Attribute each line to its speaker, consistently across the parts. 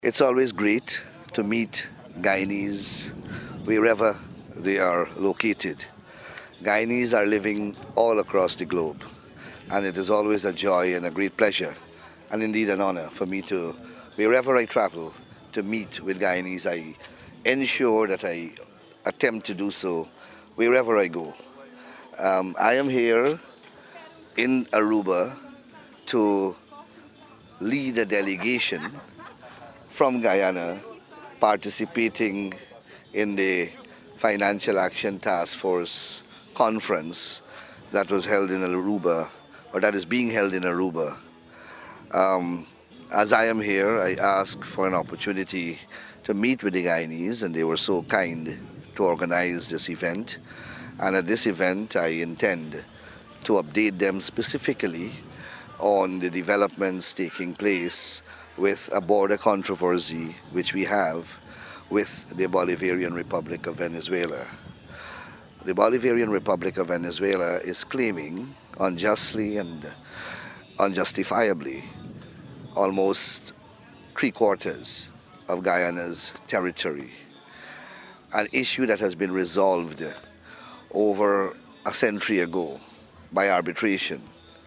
Speaker 1: It's always great to meet Guyanese wherever they are located. Guyanese are living all across the globe, and it is always a joy and a great pleasure, and indeed an honor for me to, wherever I travel, to meet with Guyanese. I ensure that I attempt to do so wherever I go. I am here in Aruba to lead a delegation from Guyana participating in the Financial Action Task Force conference that was held in Aruba, or that is being held in Aruba. Um, as I am here, I asked for an opportunity to meet with the Guyanese, and they were so kind to organize this event. And at this event, I intend to update them specifically on the developments taking place with a border controversy which we have with the Bolivarian Republic of Venezuela. The Bolivarian Republic of Venezuela is claiming unjustly and unjustifiably almost three quarters of Guyana's territory, an issue that has been resolved over a century ago by arbitration.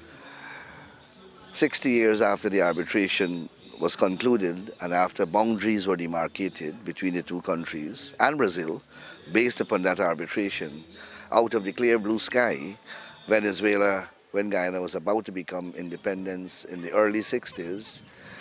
Speaker 1: 60 years after the arbitration was concluded and after boundaries were demarcated between the two countries and Brazil, based upon that arbitration, out of the clear blue sky, Venezuela, when Guyana was about to become independence in the early 60s,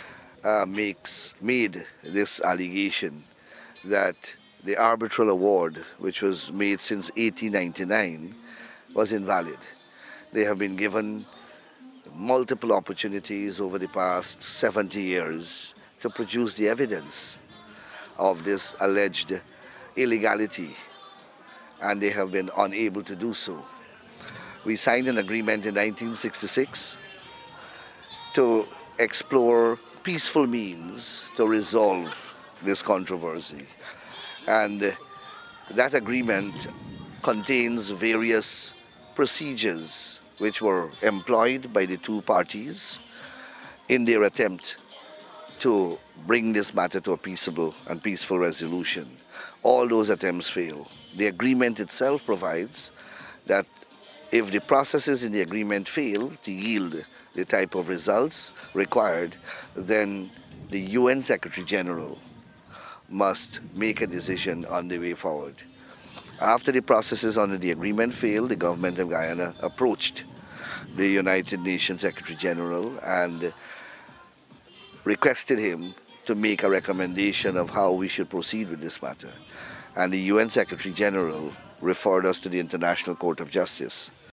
Speaker 1: made this allegation that the arbitral award, which was made since 1899, was invalid. They have been given multiple opportunities over the past 70 years to produce the evidence of this alleged illegality, and they have been unable to do so. We signed an agreement in 1966 to explore peaceful means to resolve this controversy. And that agreement contains various procedures which were employed by the two parties in their attempt to bring this matter to a peaceable and peaceful resolution. All those attempts fail. The agreement itself provides that if the processes in the agreement fail to yield the type of results required, then the UN Secretary General must make a decision on the way forward. After the processes under the agreement failed, the government of Guyana approached the United Nations Secretary General and requested him to make a recommendation of how we should proceed with this matter. And the UN Secretary General referred us to the International Court of Justice.